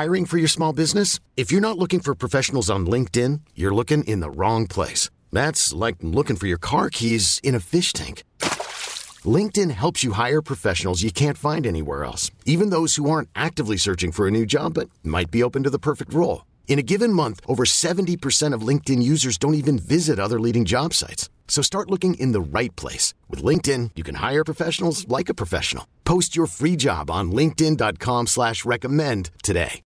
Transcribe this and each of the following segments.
Hiring for your small business? If you're not looking for professionals on LinkedIn, you're looking in the wrong place. That's like looking for your car keys in a fish tank. LinkedIn helps you hire professionals you can't find anywhere else, even those who aren't actively searching for a new job but might be open to the perfect role. In a given month, over 70% of LinkedIn users don't even visit other leading job sites. So start looking in the right place. With LinkedIn, you can hire professionals like a professional. Post your free job on linkedin.com/recommend today.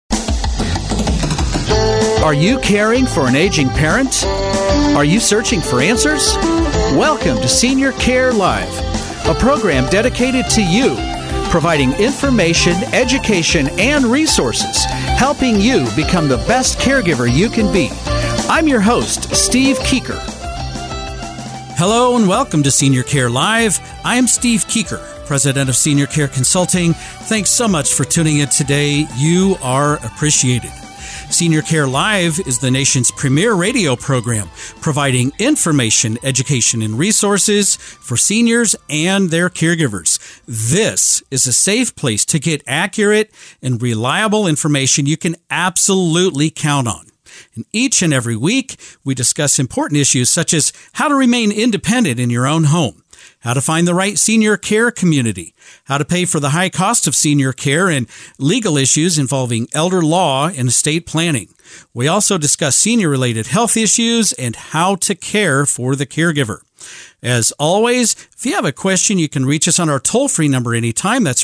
Are you caring for an aging parent? Are you searching for answers? Welcome to Senior Care Live, a program dedicated to you, providing information, education, and resources, helping you become the best caregiver you can be. I'm your host, Steve Keeker. Hello and welcome to Senior Care Live. I'm Steve Keeker, President of Senior Care Consulting. Thanks so much for tuning in today. You are appreciated. Senior Care Live is the nation's premier radio program, providing information, education, and resources for seniors and their caregivers. This is a safe place to get accurate and reliable information you can absolutely count on. And each and every week, we discuss important issues such as how to remain independent in your own home, how to find the right senior care community, how to pay for the high cost of senior care, and legal issues involving elder law and estate planning. We also discuss senior-related health issues and how to care for the caregiver. As always, if you have a question, you can reach us on our toll-free number anytime. That's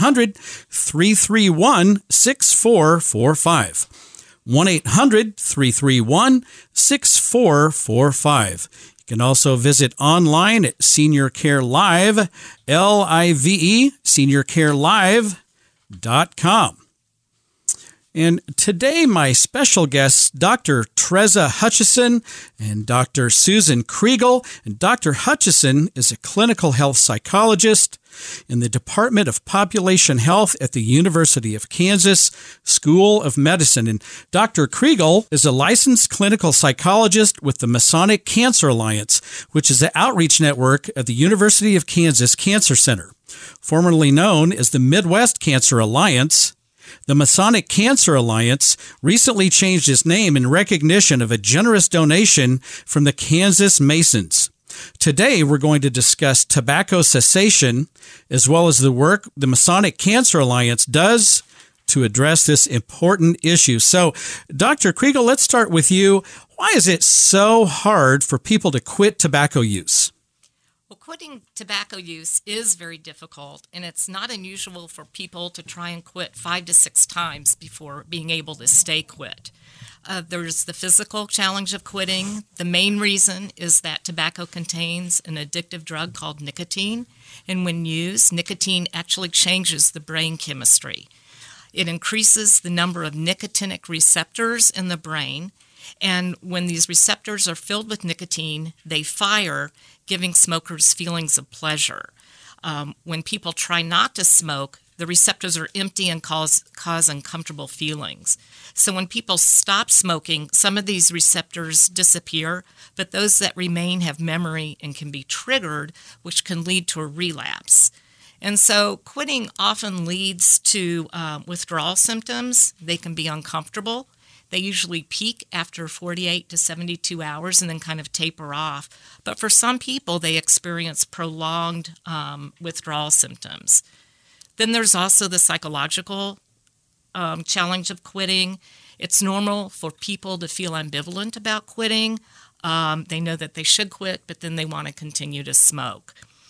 1-800-331-6445. 1-800-331-6445. You can also visit online at Senior Care Live, L-I-V-E, seniorcarelive.com. And today, my special guests, Dr. Treza Hutchison and Dr. Susan Kriegel. And Dr. Hutchison is a clinical health psychologist in the Department of Population Health at the University of Kansas School of Medicine. And Dr. Kriegel is a licensed clinical psychologist with the Masonic Cancer Alliance, which is the outreach network of the University of Kansas Cancer Center. Formerly known as the Midwest Cancer Alliance, the Masonic Cancer Alliance recently changed its name in recognition of a generous donation from the Kansas Masons. Today, we're going to discuss tobacco cessation, as well as the work the Masonic Cancer Alliance does to address this important issue. So, Dr. Kriegel, let's start with you. Why is it so hard for people to quit tobacco use? Well, quitting tobacco use is very difficult, and it's not unusual for people to try and quit 5 to 6 times before being able to stay quit. There's the physical challenge of quitting. The main reason is that tobacco contains an addictive drug called nicotine, and when used, nicotine actually changes the brain chemistry. It increases the number of nicotinic receptors in the brain, and when these receptors are filled with nicotine, they fire, giving smokers feelings of pleasure. When people try not to smoke, the receptors are empty and cause uncomfortable feelings. So when people stop smoking, some of these receptors disappear, but those that remain have memory and can be triggered, which can lead to a relapse. And so quitting often leads to withdrawal symptoms. They can be uncomfortable. They usually peak after 48 to 72 hours and then kind of taper off. But for some people, they experience prolonged withdrawal symptoms. Then there's also the psychological challenge of quitting. It's normal for people to feel ambivalent about quitting. They know that they should quit, but then they want to continue to smoke.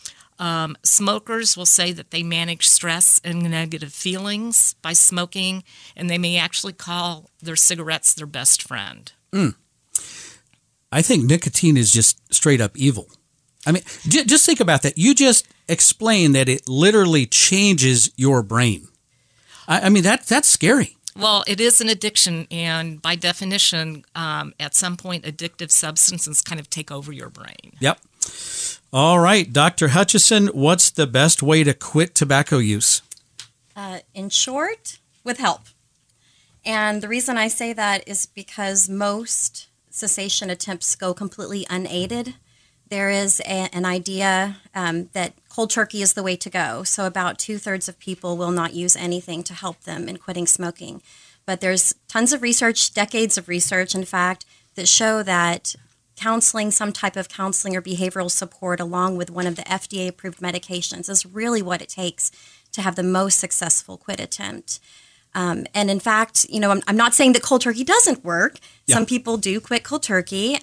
Smokers will say that they manage stress and negative feelings by smoking, and they may actually call their cigarettes their best friend. I think nicotine is just straight up evil. I mean, just think about that. You just explained that it literally changes your brain. I mean, that's scary. Well, it is an addiction, and by definition, at some point, addictive substances kind of take over your brain. Yep. All right, Dr. Hutchison, what's the best way to quit tobacco use? In short, with help. And the reason I say that is because most cessation attempts go completely unaided. There is an idea that cold turkey is the way to go. So about 2/3 of people will not use anything to help them in quitting smoking. But there's tons of research, decades of research, in fact, that show that counseling, some type of counseling or behavioral support along with one of the FDA-approved medications is really what it takes to have the most successful quit attempt. And in fact, I'm not saying that cold turkey doesn't work. Yeah. Some people do quit cold turkey,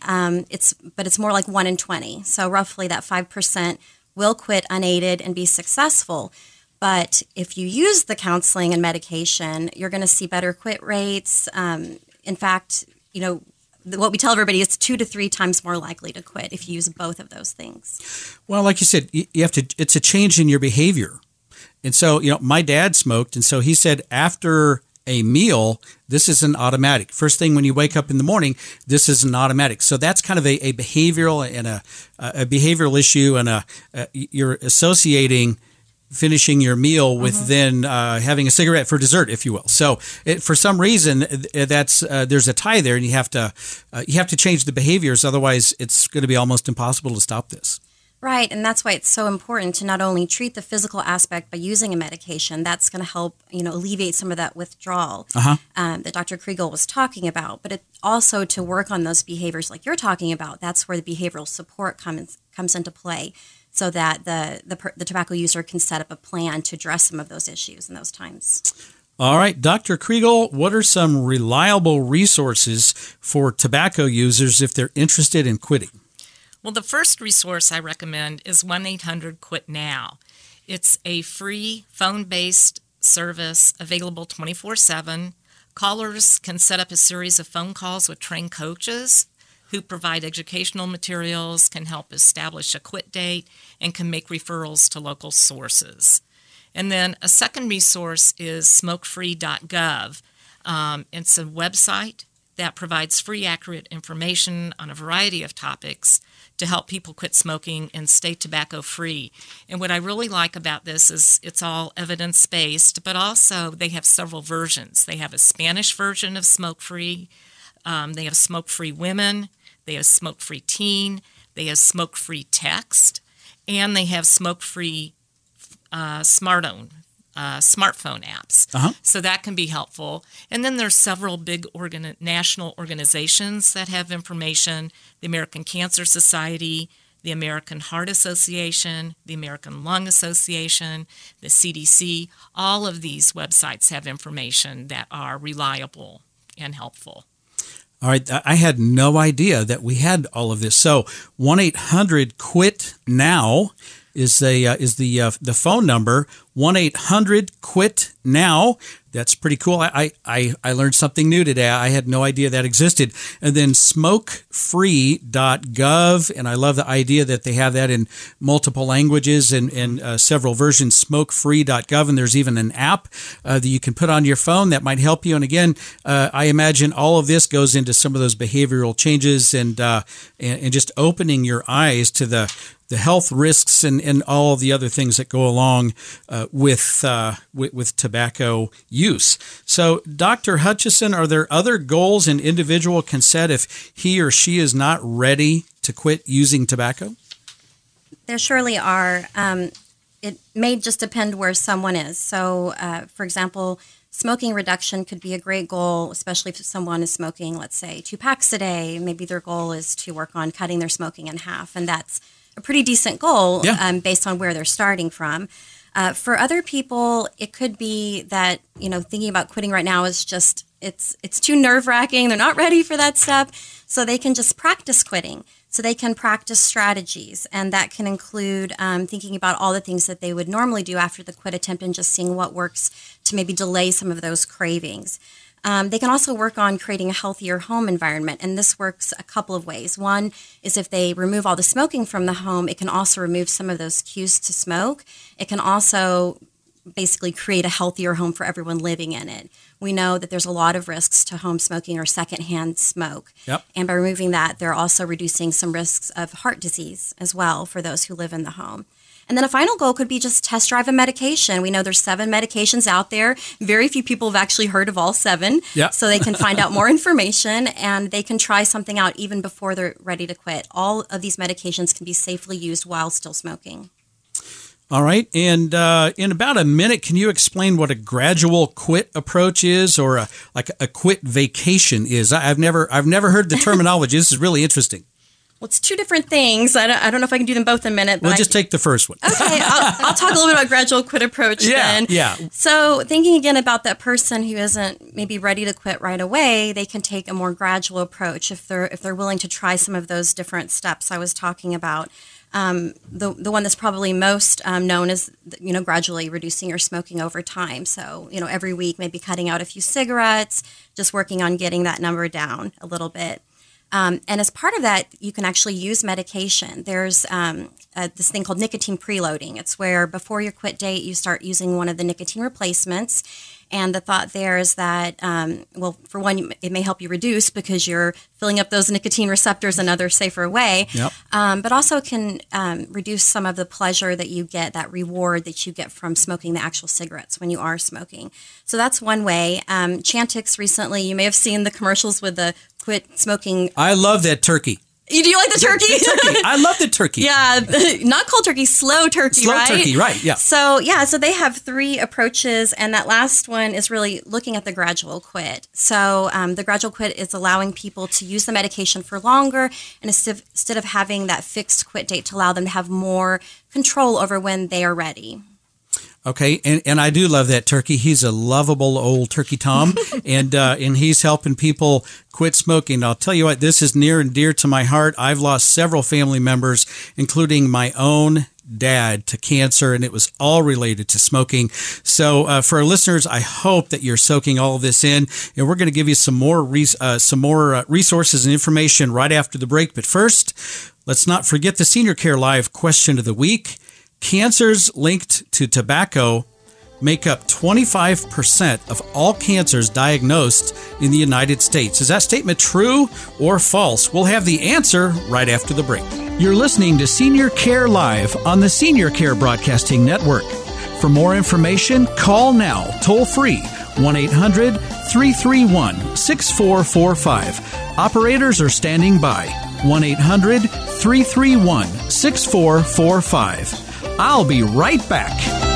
but it's more like 1 in 20. So roughly that 5% will quit unaided and be successful. But if you use the counseling and medication, you're going to see better quit rates. In fact, what we tell everybody is 2 to 3 times more likely to quit if you use both of those things. Well, like you said, it's a change in your behavior. And so, my dad smoked, and so he said after a meal, this is an automatic. First thing when you wake up in the morning, this is an automatic. So that's kind of a behavioral and a behavioral issue, and you're associating finishing your meal with then having a cigarette for dessert, if you will. So for some reason, there's a tie there, and you have to change the behaviors. Otherwise, it's going to be almost impossible to stop this. Right, and that's why it's so important to not only treat the physical aspect by using a medication. That's going to help, alleviate some of that withdrawal that Dr. Kriegel was talking about. But also to work on those behaviors like you're talking about. That's where the behavioral support comes into play, so that the tobacco user can set up a plan to address some of those issues in those times. All right, Dr. Kriegel, what are some reliable resources for tobacco users if they're interested in quitting? Well, the first resource I recommend is 1-800-QUIT-NOW. It's a free phone-based service available 24/7. Callers can set up a series of phone calls with trained coaches who provide educational materials, can help establish a quit date, and can make referrals to local sources. And then a second resource is smokefree.gov. It's a website that provides free, accurate information on a variety of topics to help people quit smoking and stay tobacco-free. And what I really like about this is it's all evidence-based, but also they have several versions. They have a Spanish version of Smoke-Free. They have Smoke-Free Women. They have Smoke-Free Teen. They have Smoke-Free Text. And they have Smoke-Free smartphone apps. So that can be helpful. And then there's several big national organizations that have information: the American Cancer Society, the American Heart Association, the American Lung Association, the CDC. All of these websites have information that are reliable and helpful. All right, I had no idea that we had all of this. So 1-800-QUIT-NOW is the phone number. 1-800-QUIT-NOW. That's pretty cool. I learned something new today. I had no idea that existed. And then smokefree.gov, and I love the idea that they have that in multiple languages and several versions, smokefree.gov, and there's even an app that you can put on your phone that might help you. And again, I imagine all of this goes into some of those behavioral changes and just opening your eyes to the health risks and all of the other things that go along with tobacco use. So, Dr. Hutchison, are there other goals an individual can set if he or she is not ready to quit using tobacco? There surely are. It may just depend where someone is. So, for example, smoking reduction could be a great goal, especially if someone is smoking, let's say, 2 packs a day. Maybe their goal is to work on cutting their smoking in half, and that's a pretty decent goal based on where they're starting from. For other people, it could be that, thinking about quitting right now is just, it's too nerve-wracking. They're not ready for that step. So they can just practice quitting. So they can practice strategies. And that can include thinking about all the things that they would normally do after the quit attempt and just seeing what works to maybe delay some of those cravings. They can also work on creating a healthier home environment, and this works a couple of ways. One is if they remove all the smoking from the home, it can also remove some of those cues to smoke. It can also basically create a healthier home for everyone living in it. We know that there's a lot of risks to home smoking or secondhand smoke. Yep. And by removing that, they're also reducing some risks of heart disease as well for those who live in the home. And then a final goal could be just test drive a medication. We know there's 7 medications out there. Very few people have actually heard of all 7. Yep. So they can find out more information and they can try something out even before they're ready to quit. All of these medications can be safely used while still smoking. All right. And in about a minute, can you explain what a gradual quit approach is, or a quit vacation is? I've never heard the terminology. This is really interesting. Well, it's two different things. I don't know if I can do them both in a minute. But We'll just take the first one. Okay, I'll talk a little bit about gradual quit approach then. Yeah. So thinking again about that person who isn't maybe ready to quit right away, they can take a more gradual approach if they're willing to try some of those different steps I was talking about. The one that's probably most known is, gradually reducing your smoking over time. So, every week maybe cutting out a few cigarettes, just working on getting that number down a little bit. And as part of that, you can actually use medication. There's this thing called nicotine preloading. It's where before your quit date, you start using one of the nicotine replacements. And the thought there is that, for one, it may help you reduce because you're filling up those nicotine receptors another safer way. Yep. But also can reduce some of the pleasure that you get, that reward that you get from smoking the actual cigarettes when you are smoking. So that's one way. Chantix recently, you may have seen the commercials with the quit smoking. I love that turkey. Do you like the turkey? Turkey. I love the turkey. Yeah, not cold turkey, slow turkey, Slow right? turkey, right, yeah. So they have 3 approaches, and that last one is really looking at the gradual quit. So the gradual quit is allowing people to use the medication for longer, and instead of having that fixed quit date, to allow them to have more control over when they are ready. Okay, and I do love that turkey. He's a lovable old turkey Tom, and he's helping people quit smoking. I'll tell you what, this is near and dear to my heart. I've lost several family members, including my own dad, to cancer, and it was all related to smoking. So for our listeners, I hope that you're soaking all of this in, and we're going to give you some more resources and information right after the break. But first, let's not forget the Senior Care Live question of the week. Cancers linked to tobacco make up 25% of all cancers diagnosed in the United States. Is that statement true or false? We'll have the answer right after the break. You're listening to Senior Care Live on the Senior Care Broadcasting Network. For more information, call now, toll free, 1-800-331-6445. Operators are standing by, 1-800-331-6445. I'll be right back.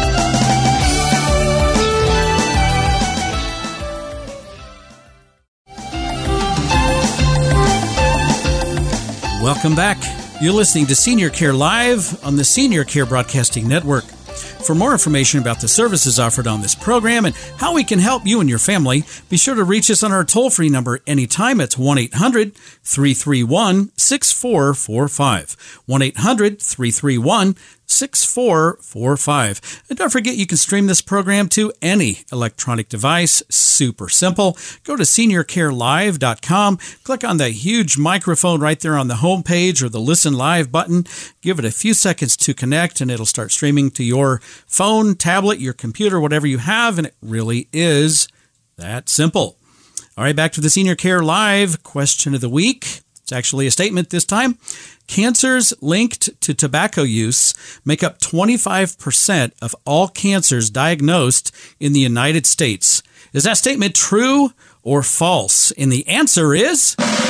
Welcome back. You're listening to Senior Care Live on the Senior Care Broadcasting Network. For more information about the services offered on this program and how we can help you and your family, be sure to reach us on our toll-free number anytime. It's 1-800-331-6445. 1-800-331-6445. And don't forget, you can stream this program to any electronic device. Super simple. Go to seniorcarelive.com, click on the huge microphone right there on the home page or the Listen Live button. Give it a few seconds to connect, and it'll start streaming to your phone, tablet, your computer, whatever you have, and it really is that simple. All right, back to the Senior Care Live question of the week. It's actually a statement this time. Cancers linked to tobacco use make up 25% of all cancers diagnosed in the United States. Is that statement true or false? And the answer is...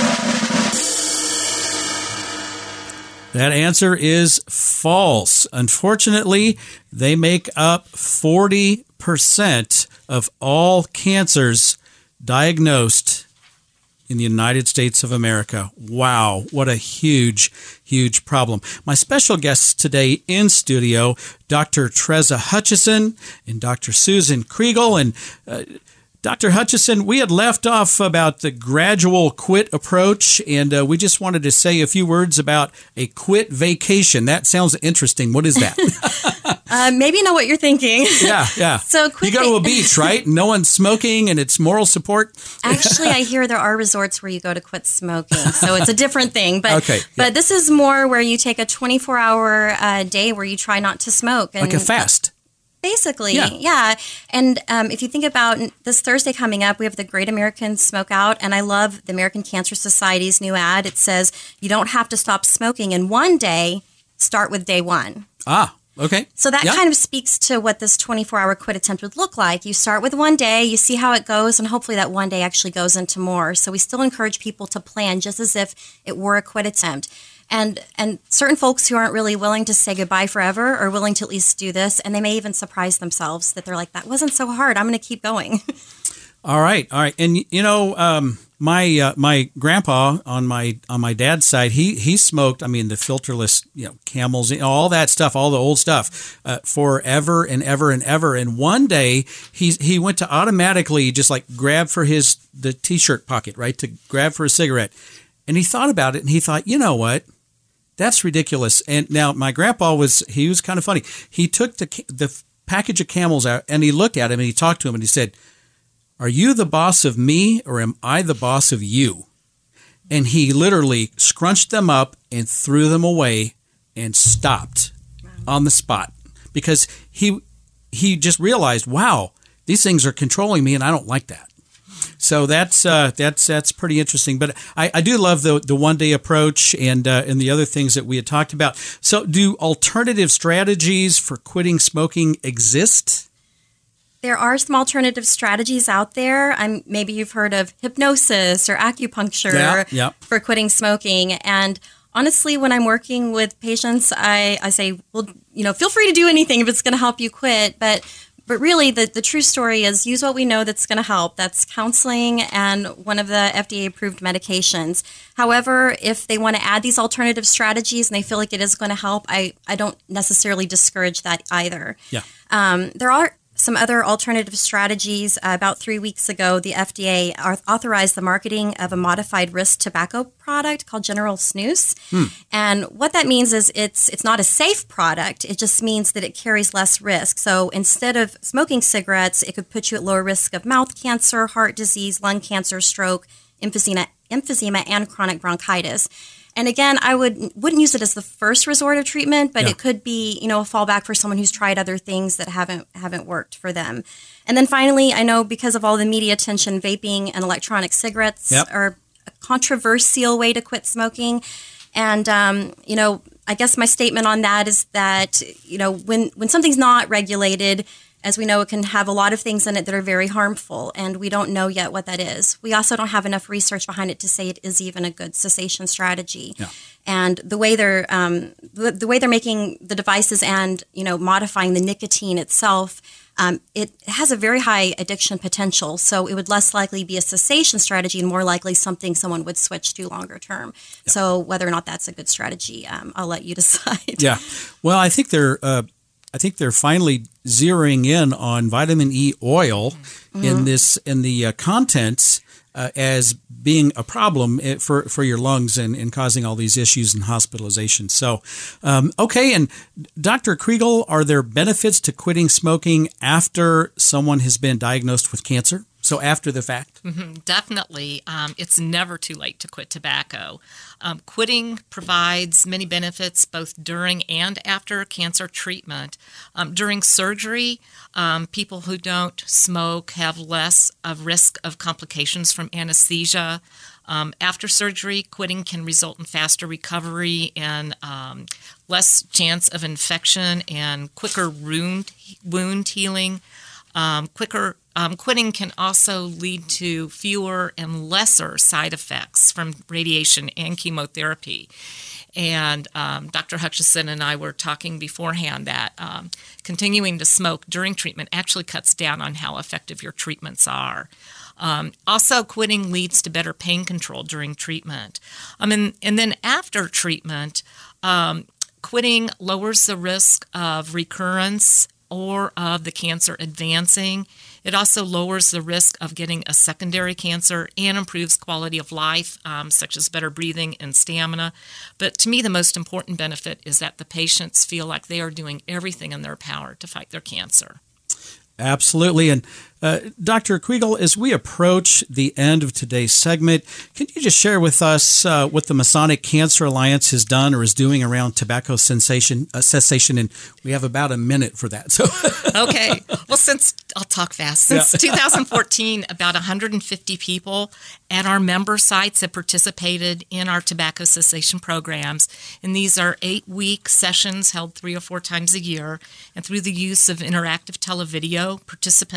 that answer is false. Unfortunately, they make up 40% of all cancers diagnosed in the United States of America. Wow, what a huge, huge problem. My special guests today in studio, Dr. Treza Hutchison and Dr. Susan Kriegel. And Dr. Hutchison, we had left off about the gradual quit approach, and we just wanted to say a few words about a quit vacation. That sounds interesting. What is that? Maybe you know what you're thinking. Yeah. So you go to a beach, right? No one's smoking, and it's moral support. Actually, I hear there are resorts where you go to quit smoking, so it's a different thing. But okay, but this is more where you take a 24-hour day where you try not to smoke, and like a fast. Basically, yeah. And if you think about this Thursday coming up, we have the Great American Smokeout, and I love the American Cancer Society's new ad. It says, you don't have to stop smoking in one day, start with day one. Ah, okay. So that kind of speaks to what this 24-hour quit attempt would look like. You start with one day, you see how it goes, and hopefully that one day actually goes into more. So we still encourage people to plan just as if it were a quit attempt. And certain folks who aren't really willing to say goodbye forever are willing to at least do this, and they may even surprise themselves that they're like, that wasn't so hard, I'm going to keep going. All right. And my grandpa on my dad's side, he smoked, the filterless, Camels, all that stuff, all the old stuff, forever and ever and ever. And one day he went to automatically just like grab for the t-shirt pocket, right, to grab for a cigarette. And he thought about it and he thought, you know what? That's ridiculous. And now my grandpa was kind of funny. He took the package of Camels out and he looked at him and he talked to him and he said, "Are you the boss of me or am I the boss of you?" And he literally scrunched them up and threw them away and stopped on the spot because he just realized, wow, these things are controlling me and I don't like that. So that's pretty interesting. But I do love the one-day approach and the other things that we had talked about. So do alternative strategies for quitting smoking exist? There are some alternative strategies out there. Maybe you've heard of hypnosis or acupuncture for quitting smoking. And honestly, when I'm working with patients, I say, well, feel free to do anything if it's going to help you quit. But really, the true story is use what we know that's going to help. That's counseling and one of the FDA-approved medications. However, if they want to add these alternative strategies and they feel like it is going to help, I don't necessarily discourage that either. Yeah. There are some other alternative strategies. About 3 weeks ago, the FDA authorized the marketing of a modified risk tobacco product called General Snus. And what that means is it's not a safe product. It just means that it carries less risk. So instead of smoking cigarettes, it could put you at lower risk of mouth cancer, heart disease, lung cancer, stroke, emphysema, and chronic bronchitis. And again, I wouldn't use it as the first resort of treatment, but it could be, a fallback for someone who's tried other things that haven't worked for them. And then finally, I know because of all the media attention, vaping and electronic cigarettes are a controversial way to quit smoking. And, I guess my statement on that is that, when something's not regulated, as we know, it can have a lot of things in it that are very harmful, and we don't know yet what that is. We also don't have enough research behind it to say it is even a good cessation strategy. Yeah. And the way they're making the devices and modifying the nicotine itself, it has a very high addiction potential. So it would less likely be a cessation strategy and more likely something someone would switch to longer term. Yeah. So whether or not that's a good strategy, I'll let you decide. Yeah. Well, I think they're finally zeroing in on vitamin E oil in the contents as being a problem for your lungs and causing all these issues and hospitalization. So, okay. And Dr. Kriegel, are there benefits to quitting smoking after someone has been diagnosed with cancer? So after the fact? Definitely. It's never too late to quit tobacco. Quitting provides many benefits both during and after cancer treatment. During surgery, people who don't smoke have less of risk of complications from anesthesia. After surgery, quitting can result in faster recovery and less chance of infection and quicker wound healing. Quitting can also lead to fewer and lesser side effects from radiation and chemotherapy. And Dr. Hutchison and I were talking beforehand that continuing to smoke during treatment actually cuts down on how effective your treatments are. Also, quitting leads to better pain control during treatment. And then after treatment, quitting lowers the risk of recurrence or of the cancer advancing. It also lowers the risk of getting a secondary cancer and improves quality of life, such as better breathing and stamina. But to me, the most important benefit is that the patients feel like they are doing everything in their power to fight their cancer. Absolutely. And Dr. Kriegel, as we approach the end of today's segment, can you just share with us what the Masonic Cancer Alliance has done or is doing around tobacco cessation? And we have about a minute for that. So, okay. Well, I'll talk fast. Since 2014, about 150 people at our member sites have participated in our tobacco cessation programs. And these are 8-week sessions held 3 or 4 times a year. And through the use of interactive televideo, participants at different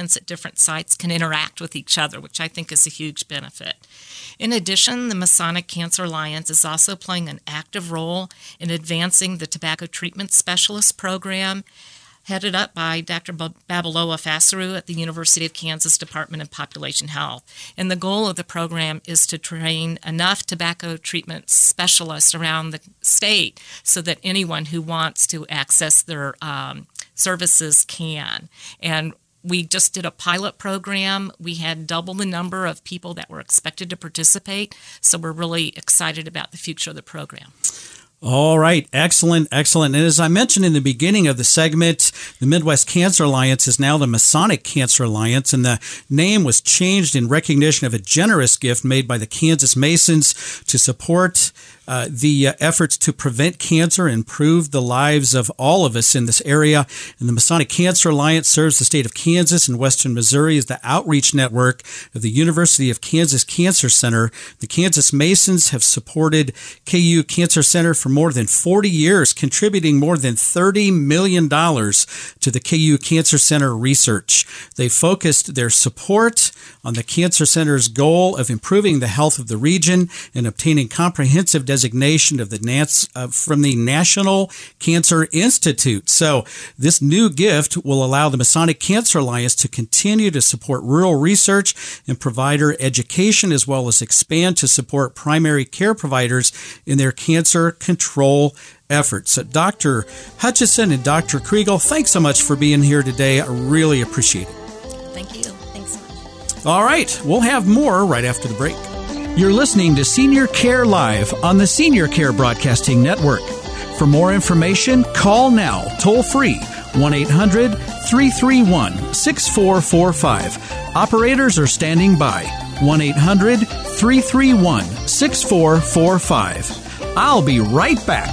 different sites can interact with each other, which I think is a huge benefit. In addition, the Masonic Cancer Alliance is also playing an active role in advancing the Tobacco Treatment Specialist Program, headed up by Dr. Babalola Fasaru at the University of Kansas Department of Population Health. And the goal of the program is to train enough tobacco treatment specialists around the state so that anyone who wants to access their services can. And we just did a pilot program. We had double the number of people that were expected to participate, so we're really excited about the future of the program. All right. Excellent. And as I mentioned in the beginning of the segment, the Midwest Cancer Alliance is now the Masonic Cancer Alliance, and the name was changed in recognition of a generous gift made by the Kansas Masons to support the efforts to prevent cancer and improve the lives of all of us in this area. And the Masonic Cancer Alliance serves the state of Kansas and western Missouri as the outreach network of the University of Kansas Cancer Center. The Kansas Masons have supported KU Cancer Center for more than 40 years, contributing more than $30 million to the KU Cancer Center research. They focused their support on the Cancer Center's goal of improving the health of the region and obtaining comprehensive designation of from the National Cancer Institute. So this new gift will allow the Masonic Cancer Alliance to continue to support rural research and provider education, as well as expand to support primary care providers in their cancer control efforts. So Dr. Hutchison and Dr. Kriegel, thanks so much for being here today. I really appreciate it. Thank you. Thanks so much. All right, we'll have more right after the break. You're listening to Senior Care Live on the Senior Care Broadcasting Network. For more information, call now, toll free, 1-800-331-6445. Operators are standing by, 1-800-331-6445. I'll be right back.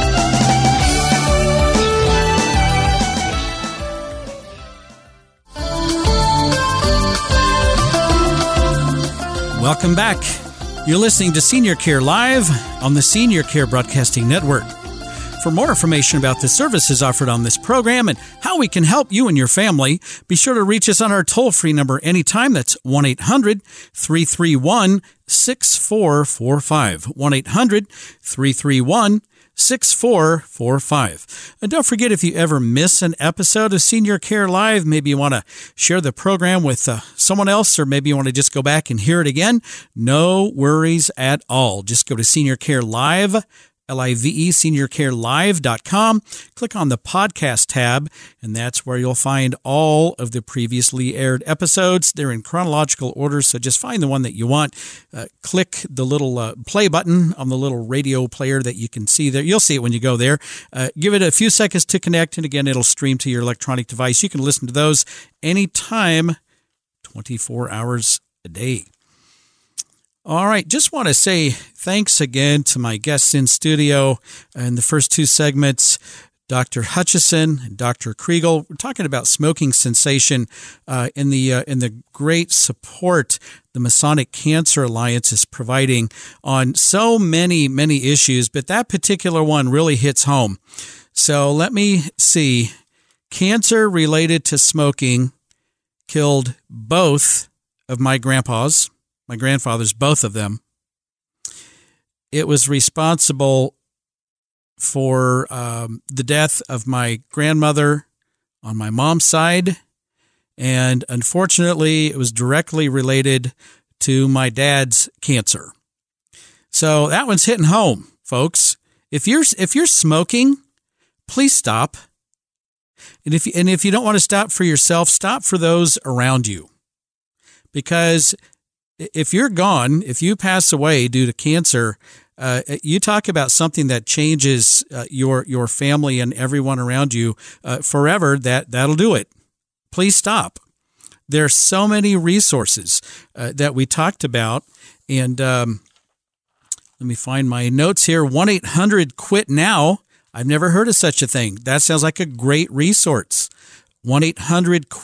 Welcome back. You're listening to Senior Care Live on the Senior Care Broadcasting Network. For more information about the services offered on this program and how we can help you and your family, be sure to reach us on our toll-free number anytime. That's 1-800-331-6445. 1-800-331-6445. And don't forget, if you ever miss an episode of Senior Care Live, maybe you want to share the program with someone else, or maybe you want to just go back and hear it again, no worries at all. Just go to Senior Care Live, L-I-V-E, seniorcarelive.com. Click on the podcast tab, and that's where you'll find all of the previously aired episodes. They're in chronological order, so just find the one that you want. Click the little play button on the little radio player that you can see there. You'll see it when you go there. Give it a few seconds to connect, and again, it'll stream to your electronic device. You can listen to those anytime, 24 hours a day. All right, just want to say thanks again to my guests in studio in the first two segments, Dr. Hutchison and Dr. Kriegel. We're talking about smoking cessation in the great support the Masonic Cancer Alliance is providing on so many issues, but that particular one really hits home. So let me see. Cancer related to smoking killed both of my grandfathers, both of them. It was responsible for the death of my grandmother on my mom's side, and unfortunately, it was directly related to my dad's cancer. So that one's hitting home, folks. If you're smoking, please stop. And if you don't want to stop for yourself, stop for those around you, because if you're gone, if you pass away due to cancer, you talk about something that changes your family and everyone around you forever. That'll do it. Please stop. There are so many resources that we talked about, and let me find my notes here. 1-800-QUIT-NOW. I've never heard of such a thing. That sounds like a great resource.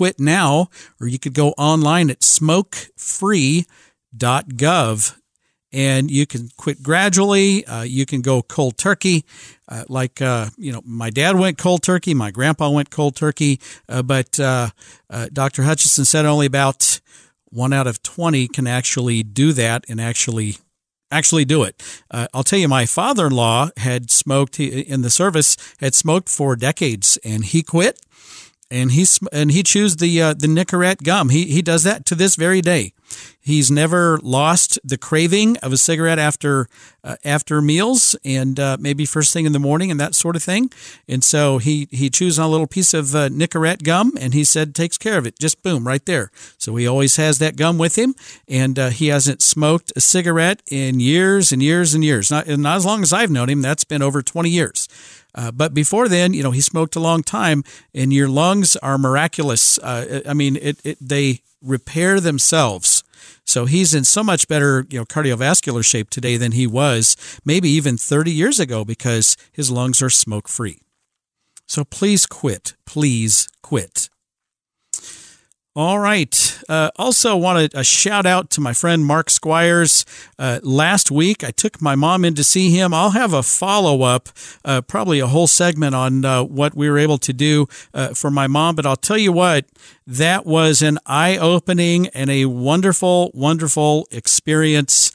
1-800-QUIT-NOW, or you could go online at smokefree.gov, and you can quit gradually. You can go cold turkey, my dad went cold turkey, my grandpa went cold turkey, but Dr. Hutchison said only about 1 out of 20 can actually do that and actually do it. I'll tell you, my father-in-law had smoked in the service, had smoked for decades, and he quit. And he chews the Nicorette gum. He does that to this very day. He's never lost the craving of a cigarette after meals and maybe first thing in the morning and that sort of thing. And so he chews on a little piece of Nicorette gum, and he said takes care of it. Just boom, right there. So he always has that gum with him, and he hasn't smoked a cigarette in years and years and years. Not as long as I've known him. That's been over 20 years. But before then, he smoked a long time, and your lungs are miraculous. They repair themselves. So he's in so much better, cardiovascular shape today than he was maybe even 30 years ago because his lungs are smoke free. So please quit. Please quit. All right. Also wanted a shout out to my friend Mark Squires. Last week, I took my mom in to see him. I'll have a follow-up, probably a whole segment on what we were able to do for my mom. But I'll tell you what, that was an eye-opening and a wonderful, wonderful experience.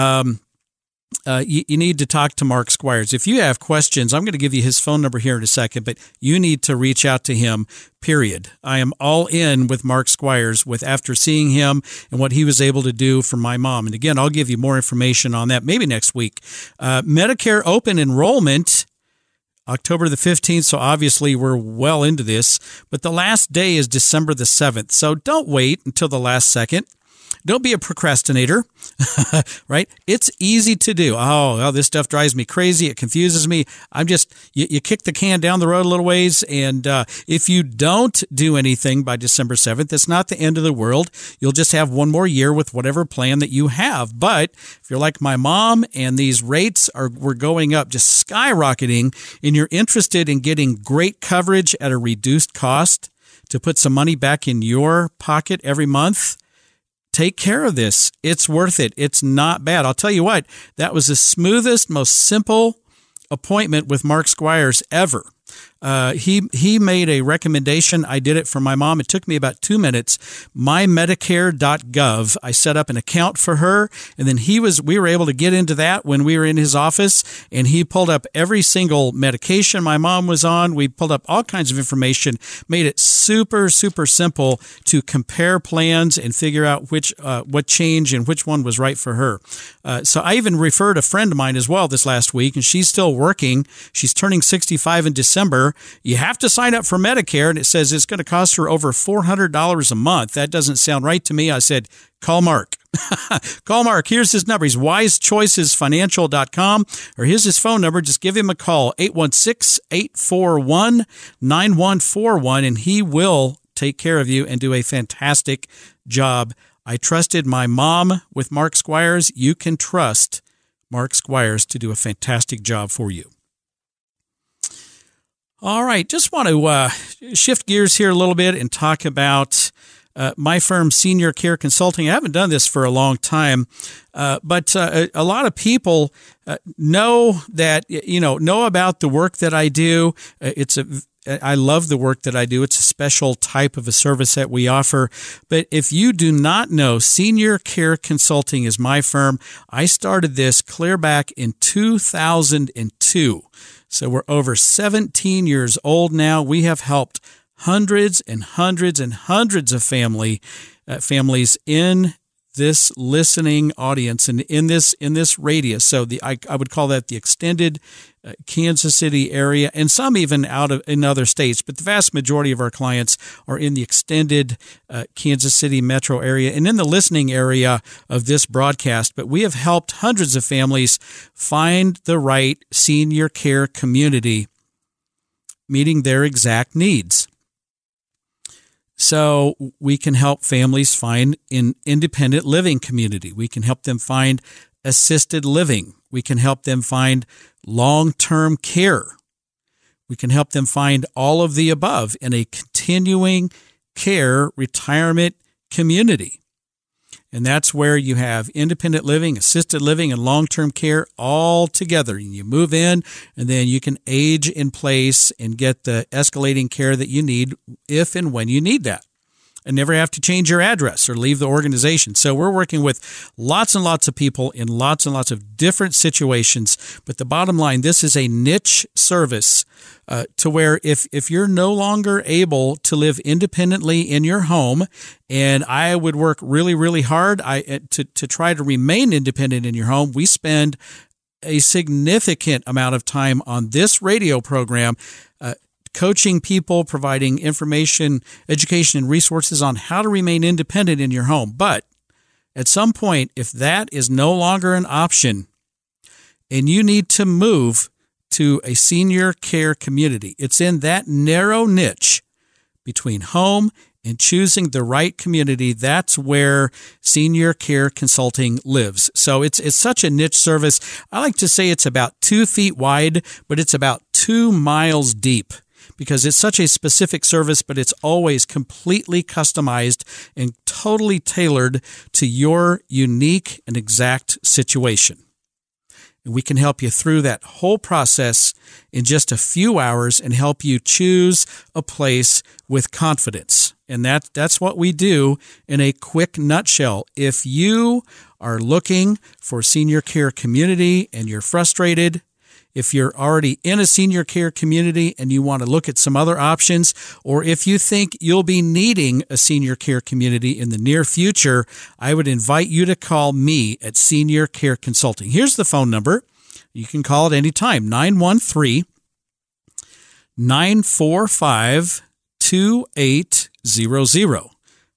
You need to talk to Mark Squires. If you have questions, I'm going to give you his phone number here in a second, but you need to reach out to him, period. I am all in with Mark Squires after seeing him and what he was able to do for my mom. And again, I'll give you more information on that maybe next week. Medicare open enrollment, October the 15th, so obviously we're well into this, but the last day is December the 7th, so don't wait until the last second. Don't be a procrastinator, right? It's easy to do. Oh, this stuff drives me crazy. It confuses me. You kick the can down the road a little ways, and if you don't do anything by December 7th, it's not the end of the world. You'll just have one more year with whatever plan that you have. But if you're like my mom and these rates were going up, just skyrocketing, and you're interested in getting great coverage at a reduced cost to put some money back in your pocket every month, take care of this. It's worth it. It's not bad. I'll tell you what, that was the smoothest, most simple appointment with Mark Squires ever. He made a recommendation. I did it for my mom. It took me about 2 minutes. MyMedicare.gov. I set up an account for her, and then we were able to get into that when we were in his office, and he pulled up every single medication my mom was on. We pulled up all kinds of information, made it super, super simple to compare plans and figure out what changed and which one was right for her. So I even referred a friend of mine as well this last week, and she's still working. She's turning 65 in December. You have to sign up for Medicare, and it says it's going to cost her over $400 a month. That doesn't sound right to me. I said, call Mark. Call Mark. Here's his number. He's wisechoicesfinancial.com, or here's his phone number. Just give him a call, 816-841-9141, and he will take care of you and do a fantastic job. I trusted my mom with Mark Squires. You can trust Mark Squires to do a fantastic job for you. All right, just want to shift gears here a little bit and talk about my firm, Senior Care Consulting. I haven't done this for a long time, but a lot of people know about the work that I do. I love the work that I do. It's a special type of a service that we offer. But if you do not know, Senior Care Consulting is my firm. I started this clear back in 2002. So we're over 17 years old now. We have helped hundreds and hundreds and hundreds of families in this listening audience and in this radius. So I would call that the extended Kansas City area, and some even in other states. But the vast majority of our clients are in the extended Kansas City metro area and in the listening area of this broadcast. But we have helped hundreds of families find the right senior care community, meeting their exact needs. So we can help families find an independent living community. We can help them find assisted living. We can help them find long-term care. We can help them find all of the above in a continuing care retirement community. And that's where you have independent living, assisted living, and long-term care all together. And you move in, and then you can age in place and get the escalating care that you need if and when you need that, and never have to change your address or leave the organization. So we're working with lots and lots of people in lots and lots of different situations. But the bottom line, this is a niche service to where if you're no longer able to live independently in your home, and I would work really, really hard to try to remain independent in your home, we spend a significant amount of time on this radio program coaching people, providing information, education, and resources on how to remain independent in your home. But at some point, if that is no longer an option and you need to move to a senior care community, it's in that narrow niche between home and choosing the right community. That's where Senior Care Consulting lives. So it's such a niche service. I like to say it's about 2 feet wide, but it's about 2 miles deep, because it's such a specific service, but it's always completely customized and totally tailored to your unique and exact situation. And we can help you through that whole process in just a few hours and help you choose a place with confidence. And that's what we do in a quick nutshell. If you are looking for a senior care community and you're frustrated, if you're already in a senior care community and you want to look at some other options, or if you think you'll be needing a senior care community in the near future, I would invite you to call me at Senior Care Consulting. Here's the phone number. You can call at any time, 913-945-2800.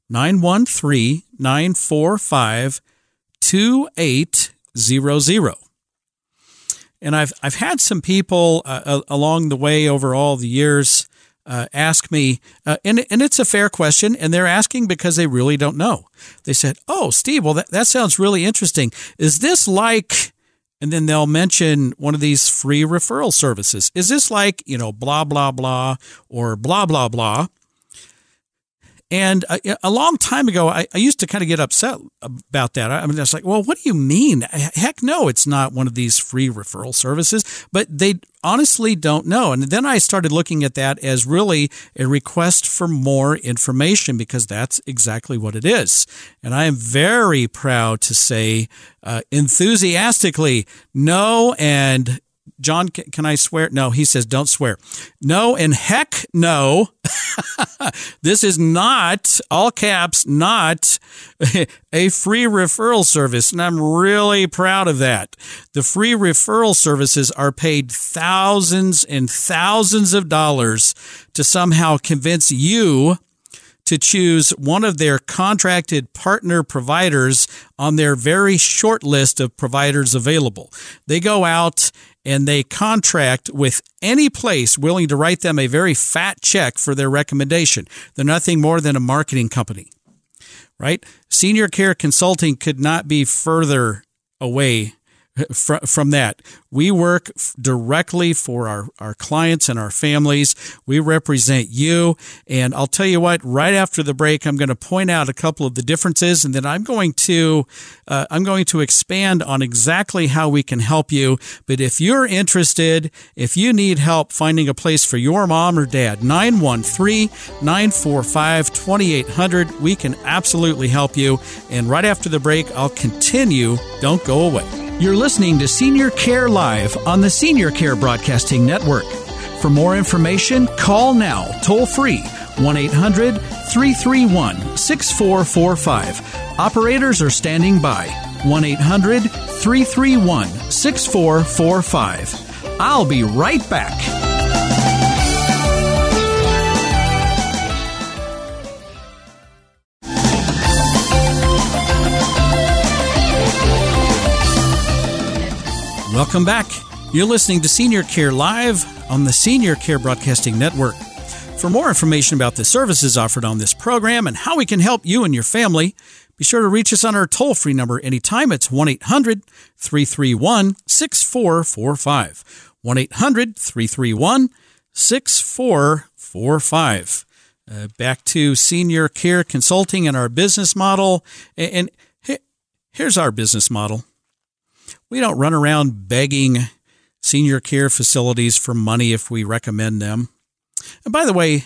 913-945-2800. And I've had some people along the way over all the years ask me, and it's a fair question, and they're asking because they really don't know. They said, "Oh, Steve, well, that sounds really interesting. Is this like," and then they'll mention one of these free referral services. "Is this like, blah, blah, blah, or blah, blah, blah?" And a long time ago, I used to kind of get upset about that. I was like, well, what do you mean? Heck no, it's not one of these free referral services. But they honestly don't know. And then I started looking at that as really a request for more information, because that's exactly what it is. And I am very proud to say enthusiastically no, and John, can I swear? No, he says don't swear. No, and heck no. This is not, all caps, not a free referral service, and I'm really proud of that. The free referral services are paid thousands and thousands of dollars to somehow convince you to choose one of their contracted partner providers on their very short list of providers available. They go out and they contract with any place willing to write them a very fat check for their recommendation. They're nothing more than a marketing company, right? Senior Care Consulting could not be further away from that. We work directly for our clients and our families. We represent you. And I'll tell you what, right after the break, I'm going to point out a couple of the differences, and then I'm going to expand on exactly how we can help you. But if you're interested, if you need help finding a place for your mom or dad, 913-945-2800. We can absolutely help you. And right after the break, I'll continue. Don't go away. You're listening to Senior Care Live on the Senior Care Broadcasting Network. For more information, call now, toll free, 1-800-331-6445. Operators are standing by, 1-800-331-6445. I'll be right back. Welcome back. You're listening to Senior Care Live on the Senior Care Broadcasting Network. For more information about the services offered on this program and how we can help you and your family, be sure to reach us on our toll-free number anytime. It's 1-800-331-6445. 1-800-331-6445. Back to Senior Care Consulting and our business model. And Here's our business model. We don't run around begging senior care facilities for money if we recommend them. And by the way,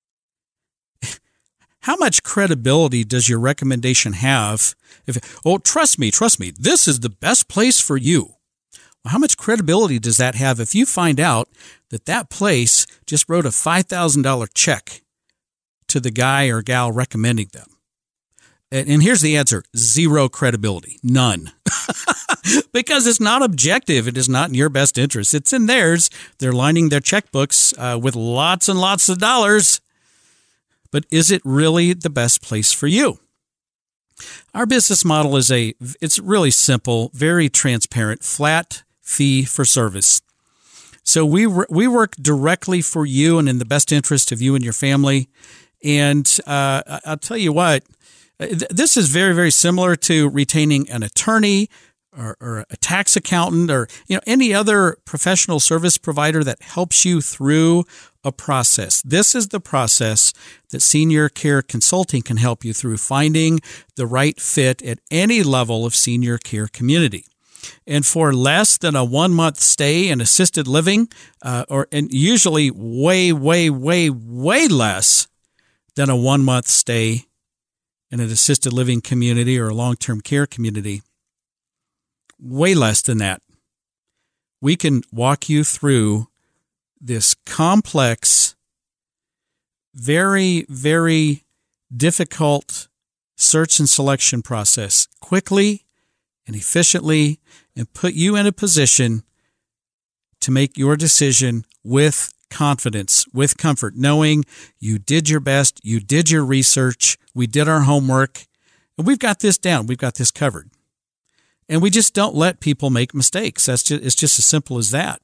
how much credibility does your recommendation have? Trust me, this is the best place for you. Well, how much credibility does that have if you find out that that place just wrote a $5,000 check to the guy or gal recommending them? And here's the answer: zero credibility, none. Because it's not objective. It is not in your best interest. It's in theirs. They're lining their checkbooks with lots and lots of dollars. But is it really the best place for you? Our business model it's really simple, very transparent, flat fee for service. So we work directly for you and in the best interest of you and your family. And I'll tell you what, this is very, very similar to retaining an attorney or a tax accountant or any other professional service provider that helps you through a process. This is the process that Senior Care Consulting can help you through, finding the right fit at any level of senior care community. And for less than a 1-month stay in assisted living, and usually way, way, way, way less than a 1-month stay in an assisted living community or a long-term care community, way less than that, we can walk you through this complex, very, very difficult search and selection process quickly and efficiently, and put you in a position to make your decision with confidence, with comfort, knowing you did your best, you did your research, we did our homework, and we've got this down, we've got this covered. And we just don't let people make mistakes. It's just as simple as that.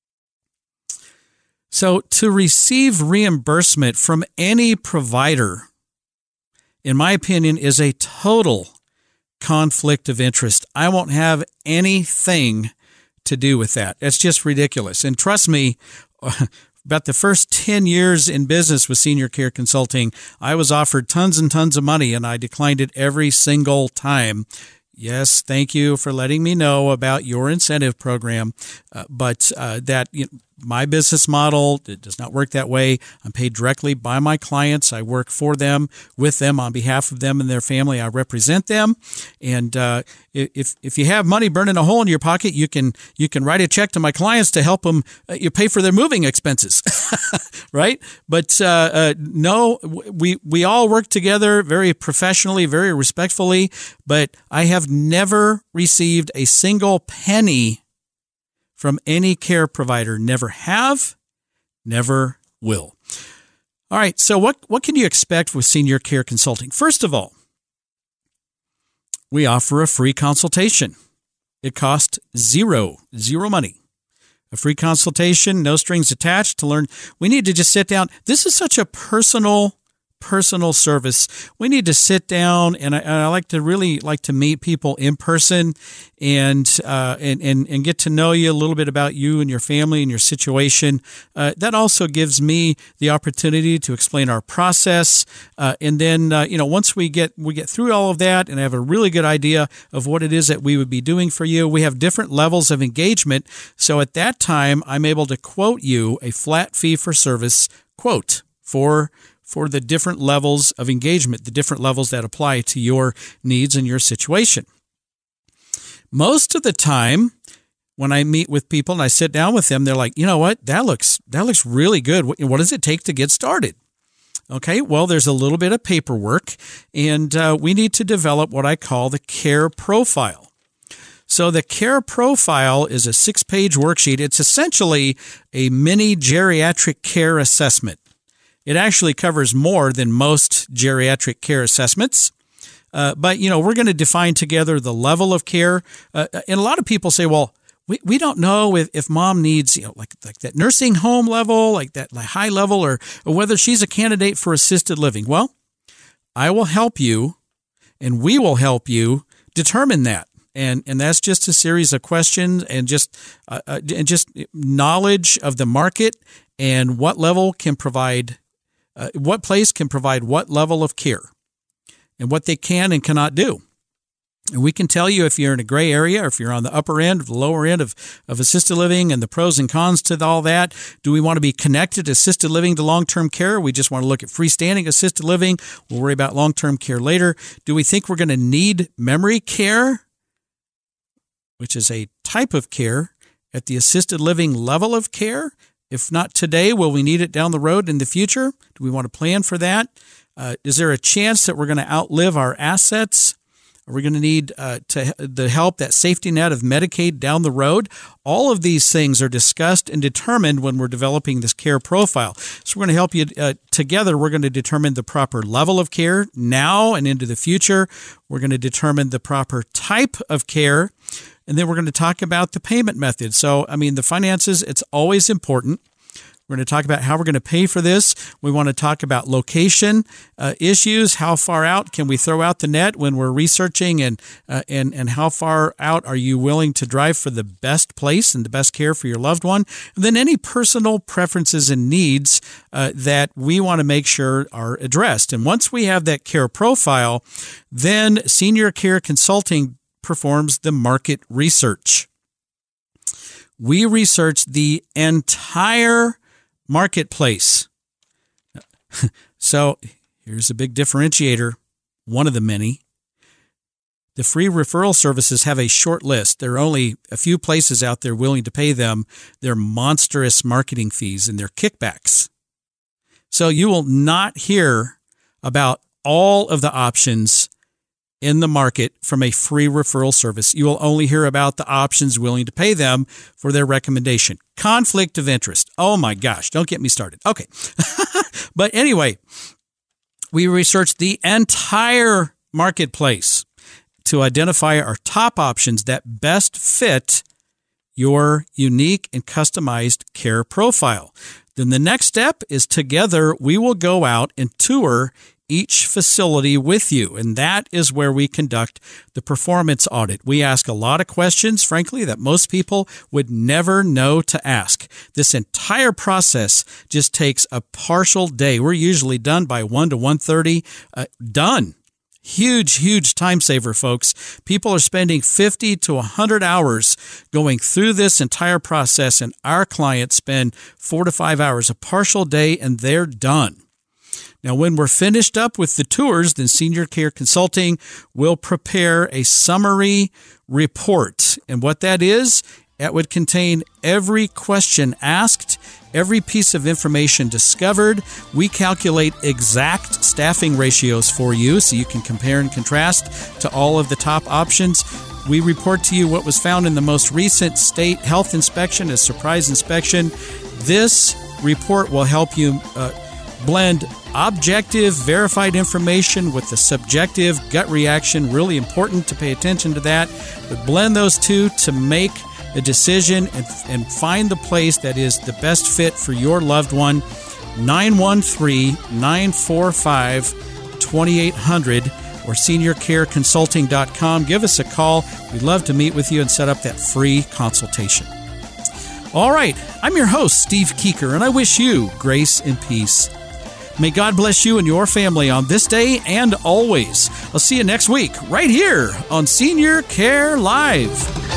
So to receive reimbursement from any provider, in my opinion, is a total conflict of interest. I won't have anything to do with that. It's just ridiculous. And trust me, about the first 10 years in business with Senior Care Consulting, I was offered tons and tons of money, and I declined it every single time. Yes, thank you for letting me know about your incentive program, but my business model, it does not work that way. I'm paid directly by my clients. I work for them, with them, on behalf of them and their family. I represent them. And if you have money burning a hole in your pocket, you can write a check to my clients to help them you pay for their moving expenses, right? But no, we all work together very professionally, very respectfully. But I have never received a single penny from any care provider. Never have, never will. All right, so what can you expect with Senior Care Consulting? First of all, we offer a free consultation. It costs zero money. A free consultation, no strings attached to learn. We need to just sit down. This is such a personal service. We need to sit down, and I like to meet people in person and get to know you a little bit about you and your family and your situation. That also gives me the opportunity to explain our process. And then, once we get through all of that and I have a really good idea of what it is that we would be doing for you, we have different levels of engagement. So at that time, I'm able to quote you a flat fee for service quote for the different levels of engagement, the different levels that apply to your needs and your situation. Most of the time, when I meet with people and I sit down with them, they're like, you know what, that looks really good. What does it take to get started? Okay, well, there's a little bit of paperwork, and we need to develop what I call the care profile. So the care profile is a 6-page worksheet. It's essentially a mini geriatric care assessment. It actually covers more than most geriatric care assessments. But, we're going to define together the level of care. And a lot of people say, well, we don't know if mom needs, like that nursing home level, like that high level, or whether she's a candidate for assisted living. Well, I will help you, and we will help you determine that. And that's just a series of questions and just knowledge of the market and what level can provide what place can provide what level of care and what they can and cannot do. And we can tell you if you're in a gray area or if you're on the upper end or the lower end of assisted living and the pros and cons to all that. Do we want to be connected assisted living to long-term care? We just want to look at freestanding assisted living. We'll worry about long-term care later. Do we think we're going to need memory care, which is a type of care at the assisted living level of care? If not today, will we need it down the road in the future? Do we want to plan for that? Is there a chance that we're going to outlive our assets? Are we going to need the help, that safety net of Medicaid down the road? All of these things are discussed and determined when we're developing this care profile. So we're going to help you together. We're going to determine the proper level of care now and into the future. We're going to determine the proper type of care. And then we're going to talk about the payment method. So, the finances, it's always important. We're going to talk about how we're going to pay for this. We want to talk about location issues. How far out can we throw out the net when we're researching, and how far out are you willing to drive for the best place and the best care for your loved one? And then any personal preferences and needs that we want to make sure are addressed. And once we have that care profile, then Senior Care Consulting performs the market research. We research the entire marketplace. So here's a big differentiator, one of the many. The free referral services have a short list. There are only a few places out there willing to pay them their monstrous marketing fees and their kickbacks. So you will not hear about all of the options in the market from a free referral service. You will only hear about the options willing to pay them for their recommendation. Conflict of interest. Oh my gosh, don't get me started. Okay. But anyway, we researched the entire marketplace to identify our top options that best fit your unique and customized care profile. Then the next step is together we will go out and tour each facility with you, and that is where we conduct the performance audit. We ask a lot of questions, frankly, that most people would never know to ask. This entire process just takes a partial day. We're usually done by 1 to 1:30. Done. Huge time saver, folks. People are spending 50 to 100 hours going through this entire process, and our clients spend 4 to 5 hours, a partial day, and they're done. Now, when we're finished up with the tours, then Senior Care Consulting will prepare a summary report. And what that is, it would contain every question asked, every piece of information discovered. We calculate exact staffing ratios for you so you can compare and contrast to all of the top options. We report to you what was found in the most recent state health inspection, a surprise inspection. This report will help you blend objective, verified information with the subjective gut reaction. Really important to pay attention to that. But blend those two to make a decision and find the place that is the best fit for your loved one. 913-945-2800 or seniorcareconsulting.com. Give us a call. We'd love to meet with you and set up that free consultation. All right, I'm your host, Steve Keeker, and I wish you grace and peace. May God bless you and your family on this day and always. I'll see you next week right here on Senior Care Live.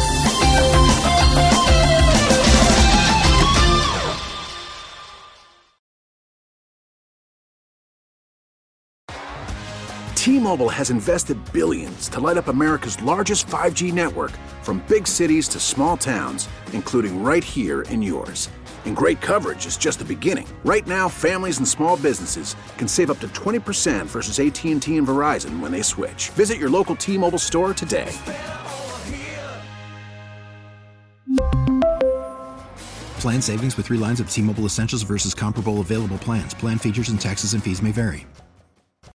T-Mobile has invested billions to light up America's largest 5G network, from big cities to small towns, including right here in yours. And great coverage is just the beginning. Right now, families and small businesses can save up to 20% versus AT&T and Verizon when they switch. Visit your local T-Mobile store today. Plan savings with 3 lines of T-Mobile Essentials versus comparable available plans. Plan features and taxes and fees may vary.